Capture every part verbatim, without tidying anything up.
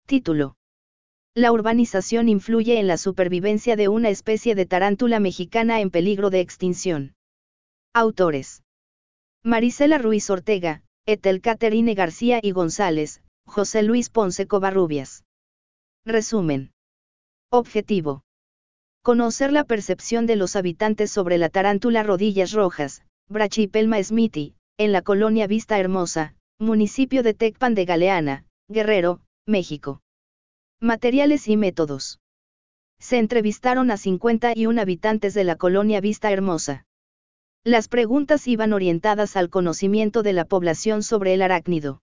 Título. La urbanización influye en la supervivencia de una especie de tarántula mexicana en peligro de extinción. Autores. Marisela Ruiz Ortega, Etel Caterine García y González, José Luis Ponce Covarrubias. Resumen. Objetivo. Conocer la percepción de los habitantes sobre la tarántula rodillas rojas, Brachypelma smithii, en la colonia Vista Hermosa, municipio de Tecpan de Galeana, Guerrero, México. Materiales y métodos. Se entrevistaron a cincuenta y uno habitantes de la colonia Vista Hermosa. Las preguntas iban orientadas al conocimiento de la población sobre el arácnido.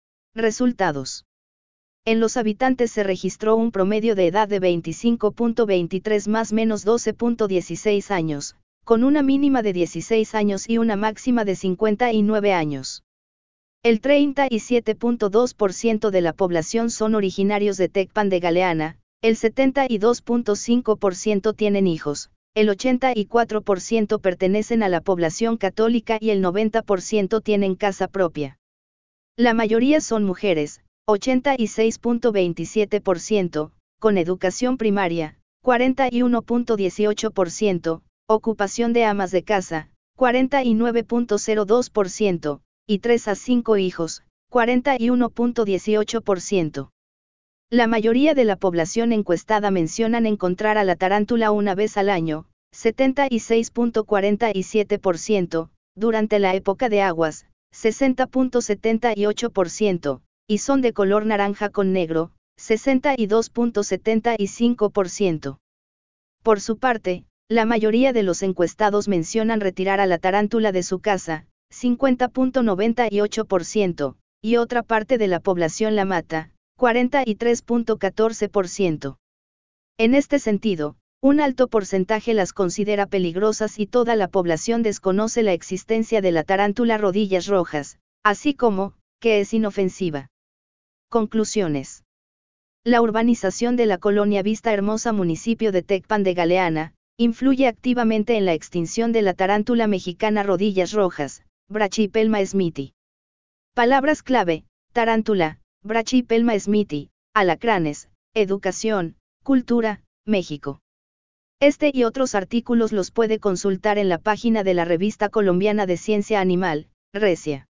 Resultados. En los habitantes se registró un promedio de edad de veinticinco punto veintitrés más menos doce punto dieciséis años, con una mínima de dieciséis años y una máxima de cincuenta y nueve años. El treinta y siete punto dos por ciento de la población son originarios de Tecpan de Galeana, el setenta y dos punto cinco por ciento tienen hijos, el ochenta y cuatro por ciento pertenecen a la población católica y el noventa por ciento tienen casa propia. La mayoría son mujeres, ochenta y seis punto veintisiete por ciento, con educación primaria, cuarenta y uno punto dieciocho por ciento, ocupación de amas de casa, cuarenta y nueve punto cero dos por ciento, y tres a cinco hijos, cuarenta y uno punto dieciocho por ciento. La mayoría de la población encuestada mencionan encontrar a la tarántula una vez al año, setenta y seis punto cuarenta y siete por ciento, durante la época de aguas, sesenta punto setenta y ocho por ciento, y son de color naranja con negro, sesenta y dos punto setenta y cinco por ciento. Por su parte, la mayoría de los encuestados mencionan retirar a la tarántula de su casa, cincuenta punto noventa y ocho por ciento, y otra parte de la población la mata, cuarenta y tres punto catorce por ciento. En este sentido, un alto porcentaje las considera peligrosas y toda la población desconoce la existencia de la tarántula rodillas rojas, así como, que es inofensiva. Conclusiones. La urbanización de la colonia Vista Hermosa municipio de Tecpan de Galeana, influye activamente en la extinción de la tarántula mexicana rodillas rojas, Brachypelma smithii. Palabras clave: tarántula, Brachypelma smithii, alacranes, educación, cultura, México. Este y otros artículos los puede consultar en la página de la Revista Colombiana de Ciencia Animal, Recia.